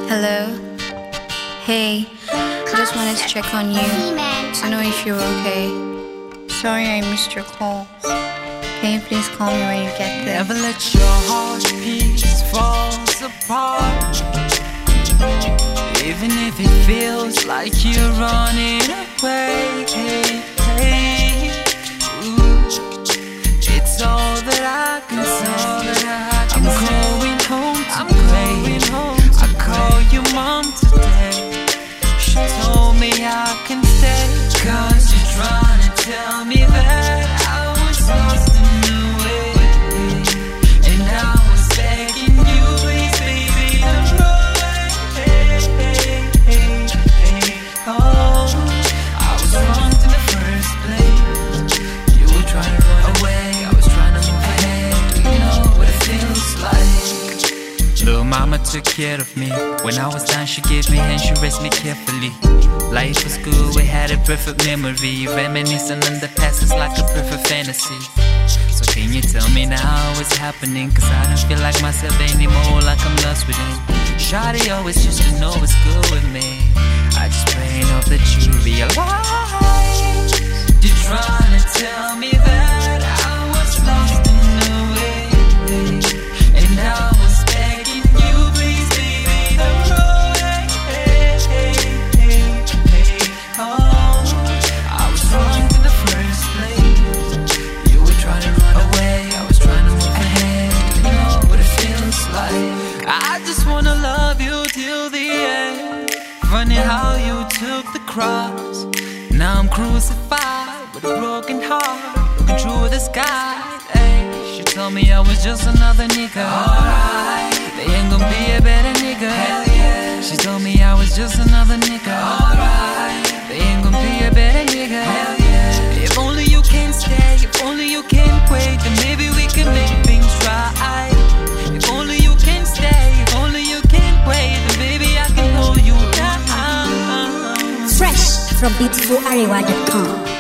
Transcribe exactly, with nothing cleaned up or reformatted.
Hello? Hey, I just wanted to check on you to know if you're okay. Sorry I missed your calls. Can you please call me when you get there? Never let your heart piece fall apart. Even if it feels like you're running away. Hey, ooh, it's all that I can say. I'm going home today. I call your mom today. She told me I can stay, 'cause you're trying to tell me that I was lost in the way. And I was begging you, please, baby, don't go away. Hey, hey, hey, hey. Oh, I was wrong in the first place. You were trying to run away, I was trying to move ahead. You know what it feels like. Little mama took care of me. When I was down, she gave me hands, she raised me carefully. Life was good, we had a perfect memory. Reminiscing on the past is like a perfect fantasy. So can you tell me now what's happening? 'Cause I don't feel like myself anymore, like I'm lost within. Shawty always used to know what's good with me. I just praying hope that you realize. You're trying to tell me that I was lost in the way. And I was begging you, please, baby, don't go away. Hey, hey, hey, hey. Oh, I was wrong in the first place. You were trying to run away, I was trying to move ahead. You know what it feels like. I just wanna love you till the end. Funny how you took the cross. Now I'm crucified with a broken heart, looking through the sky. Hey, she told me I was just another nigga. Alright, they ain't gonna be a better nigga. Hell yeah. She told me I was just another nigga. Alright, they ain't gonna be a better nigga. Hell yeah. If only you can stay, if only you can wait, then maybe we can make things right. If only you can stay, if only you can wait, then maybe I can hold you down. Fresh from beautiful arewa dot com.